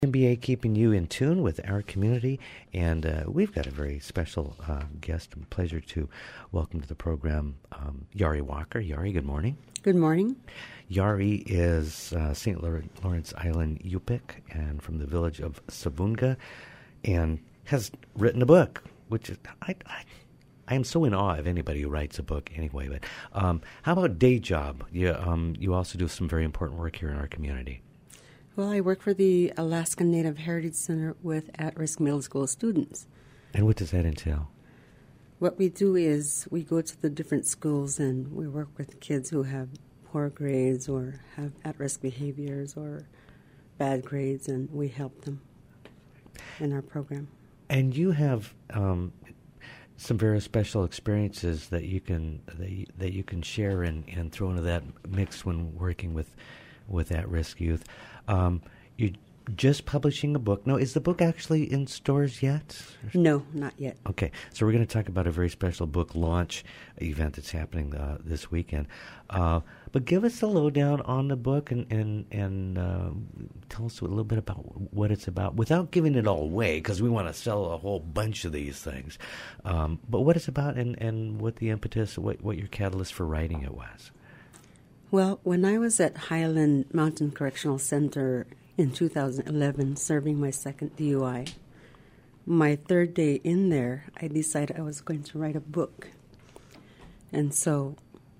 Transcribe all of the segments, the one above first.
MBA keeping you in tune with our community, and we've got a very special guest and pleasure to welcome to the program Yari Walker. Yari, good morning. Good morning. Yari is St. Lawrence Island Yupik and from the village of Savunga, and has written a book, which is, I am so in awe of anybody who writes a book anyway. But how about day job? You also do some very important work here in our community. Well, I work for the Alaska Native Heritage Center with at-risk middle school students. And what does that entail? What we do is we go to the different schools and we work with kids who have poor grades or have at-risk behaviors or bad grades, and we help them in our program. And you have some very special experiences that you can share and throw into that mix when working with at-risk youth. You're just publishing a book. No, is the book actually in stores yet? No, not yet. Okay, so we're going to talk about a very special book launch event that's happening this weekend. But give us a lowdown on the book and tell us a little bit about what it's about, without giving it all away, because we want to sell a whole bunch of these things. But what it's about and what the impetus, what your catalyst for writing it was. Well, when I was at Highland Mountain Correctional Center in 2011, serving my second DUI, my third day in there, I decided I was going to write a book. And so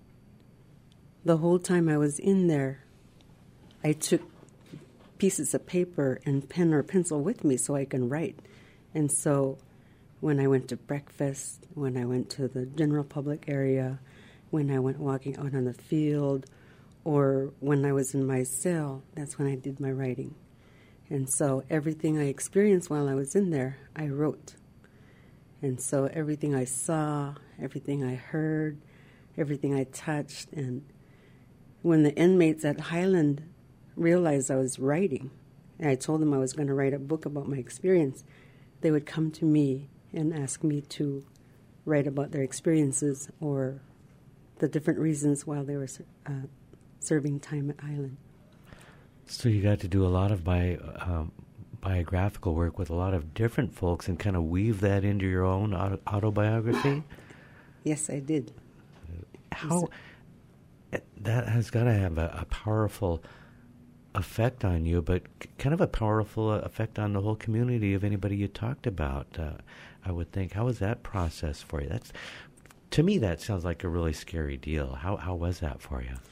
the whole time I was in there, I took pieces of paper and pen or pencil with me so I can write. And so when I went to breakfast, when I went to the general public area, when I went walking out on the field, or when I was in my cell, that's when I did my writing. And so everything I experienced while I was in there, I wrote. And so everything I saw, everything I heard, everything I touched. And when the inmates at Highland realized I was writing, and I told them I was going to write a book about my experience, they would come to me and ask me to write about their experiences or the different reasons while they were serving time at Highland. So you got to do a lot of biographical work with a lot of different folks and kind of weave that into your own autobiography? Yes, I did. How that has got to have a powerful effect on you, but kind of a powerful effect on the whole community of anybody you talked about, I would think. How was that process for you? To me, that sounds like a really scary deal. How was that for you?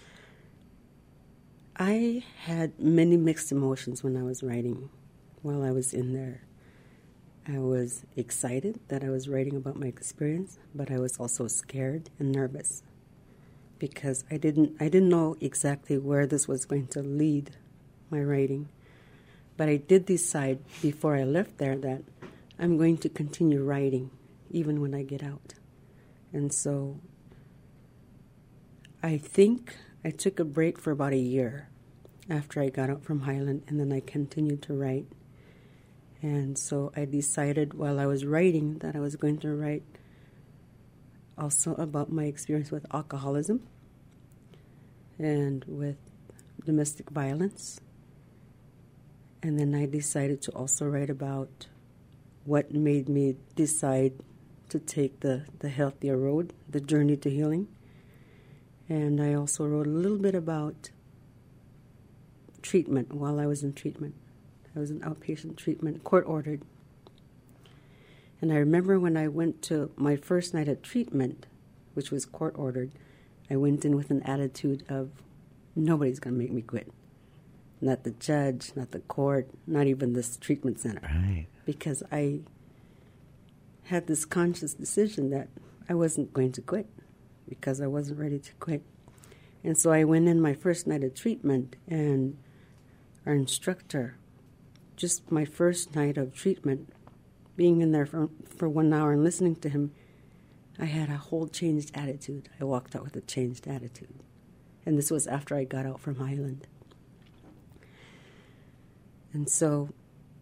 I had many mixed emotions when I was writing, while I was in there. I was excited that I was writing about my experience, but I was also scared and nervous because I didn't know exactly where this was going to lead my writing. But I did decide before I left there that I'm going to continue writing even when I get out. And so I think I took a break for about a year after I got out from Highland, and then I continued to write. And so I decided while I was writing that I was going to write also about my experience with alcoholism and with domestic violence. And then I decided to also write about what made me decide to take the healthier road, the journey to healing. And I also wrote a little bit about treatment while I was in treatment. I was in outpatient treatment, court-ordered. And I remember when I went to my first night of treatment, which was court-ordered, I went in with an attitude of, nobody's going to make me quit. Not the judge, not the court, not even this treatment center. Right. Because I had this conscious decision that I wasn't going to quit because I wasn't ready to quit. And so I went in my first night of treatment, and our instructor, just my first night of treatment, being in there for 1 hour and listening to him, I had a whole changed attitude. I walked out with a changed attitude. And this was after I got out from Highland. And so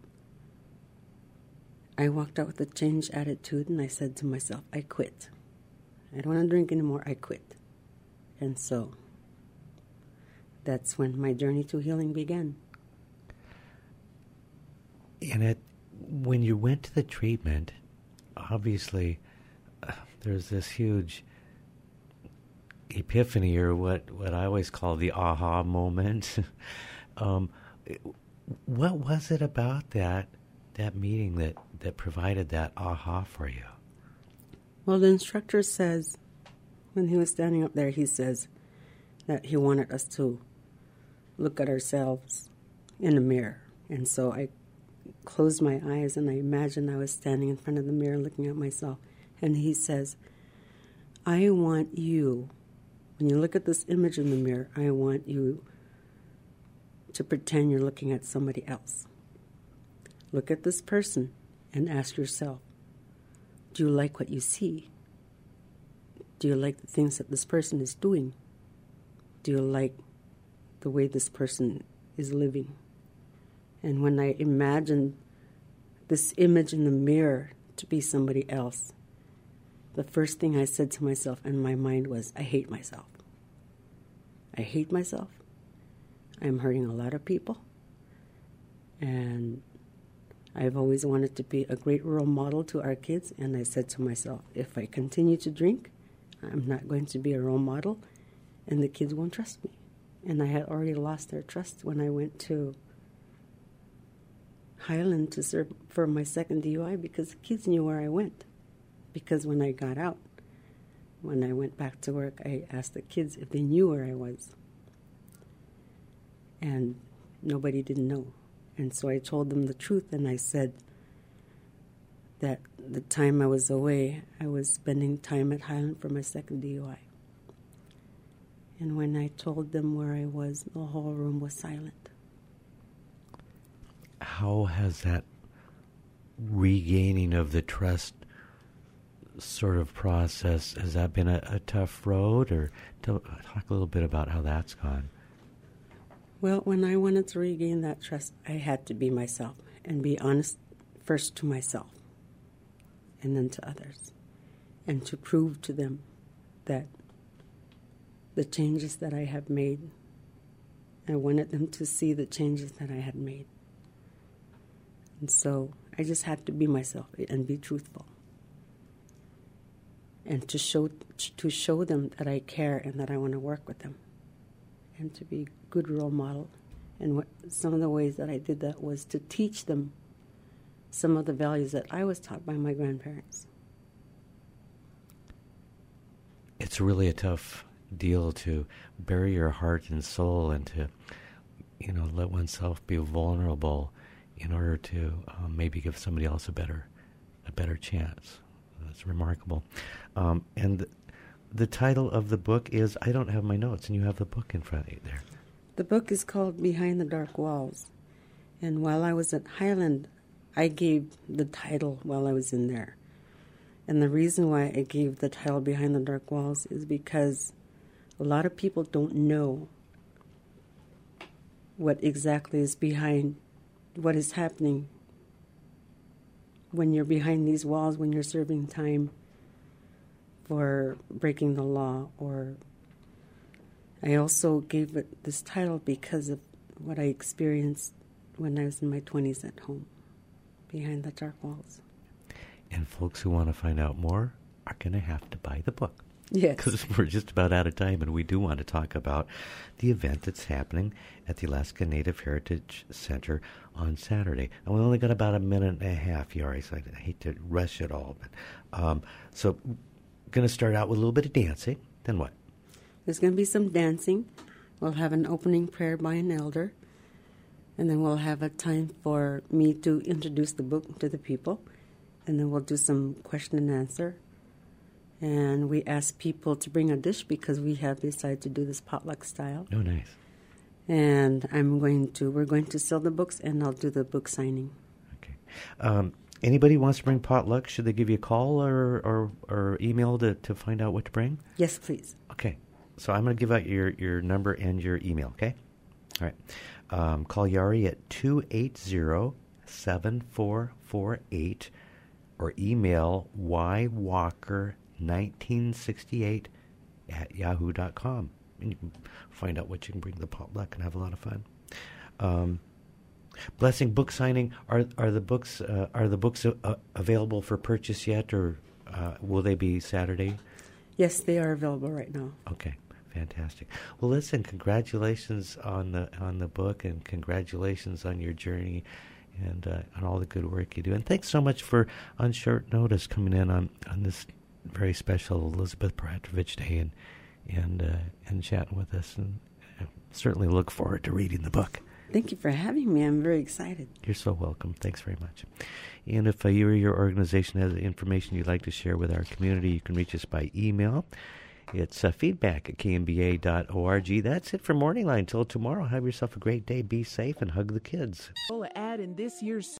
I walked out with a changed attitude, and I said to myself, I quit. I don't want to drink anymore. I quit. And so that's when my journey to healing began. And when you went to the treatment, obviously there's this huge epiphany, or what I always call the aha moment. What was it about that meeting that provided that aha for you? Well, the instructor says, when he was standing up there, he says that he wanted us to look at ourselves in a mirror. And so I closed my eyes and I imagined I was standing in front of the mirror looking at myself. And he says, I want you, when you look at this image in the mirror, I want you to pretend you're looking at somebody else. Look at this person and ask yourself, do you like what you see? Do you like the things that this person is doing? Do you like the way this person is living? And when I imagined this image in the mirror to be somebody else, the first thing I said to myself in my mind was, I hate myself. I hate myself. I'm hurting a lot of people. And I've always wanted to be a great role model to our kids. And I said to myself, if I continue to drink, I'm not going to be a role model, and the kids won't trust me. And I had already lost their trust when I went to Highland to serve for my second DUI, because the kids knew where I went. Because when I got out, when I went back to work, I asked the kids if they knew where I was. And nobody didn't know. And so I told them the truth, and I said that the time I was away, I was spending time at Highland for my second DUI. And when I told them where I was, the whole room was silent. How has that regaining of the trust sort of process, has that been a tough road? Or talk a little bit about how that's gone. Well, when I wanted to regain that trust, I had to be myself and be honest first to myself and then to others, and to prove to them that the changes that I have made, I wanted them to see the changes that I had made. And so I just had to be myself and be truthful, and to show them that I care and that I want to work with them, and to be a good role model. And some of the ways that I did that was to teach them some of the values that I was taught by my grandparents. It's really a tough deal to bury your heart and soul and to, let oneself be vulnerable in order to maybe give somebody else a better chance. That's remarkable. And the title of the book is, I don't have my notes, and you have the book in front of you there. The book is called Behind the Dark Walls. And while I was at Highland, I gave the title while I was in there. And the reason why I gave the title Behind the Dark Walls is because a lot of people don't know what exactly is behind what is happening when you're behind these walls, when you're serving time for breaking the law. Or I also gave it this title because of what I experienced when I was in my 20s at home, Behind the Dark Walls. And folks who want to find out more are going to have to buy the book. Yes. Because we're just about out of time, and we do want to talk about the event that's happening at the Alaska Native Heritage Center on Saturday. And we only got about a minute and a half, Yari, so I hate to rush it all. But so going to start out with a little bit of dancing. Then what? There's going to be some dancing. We'll have an opening prayer by an elder. And then we'll have a time for me to introduce the book to the people. And then we'll do some question and answer. And we ask people to bring a dish because we have decided to do this potluck style. Oh, nice. And we're going to sell the books, and I'll do the book signing. Okay. Anybody wants to bring potluck, should they give you a call or email to find out what to bring? Yes, please. Okay. So I'm going to give out your number and your email, okay? All right. Call Yari at 280-7448 or email ywalker1968 at yahoo.com. And you can find out what you can bring to the potluck and have a lot of fun. Blessing book signing. Are the books available for purchase yet, or will they be Saturday? Yes, they are available right now. Okay, fantastic. Well, listen, congratulations on the book, and congratulations on your journey, and on all the good work you do. And thanks so much for on short notice coming in on this very special Elizabeth Peratrovich Day and chatting with us. And I certainly look forward to reading the book. Thank you for having me. I'm very excited. You're so welcome. Thanks very much. And if you or your organization has information you'd like to share with our community, you can reach us by email. It's feedback@kmba.org. That's it for Morning Line. Till tomorrow, have yourself a great day. Be safe and hug the kids. Ad in this year's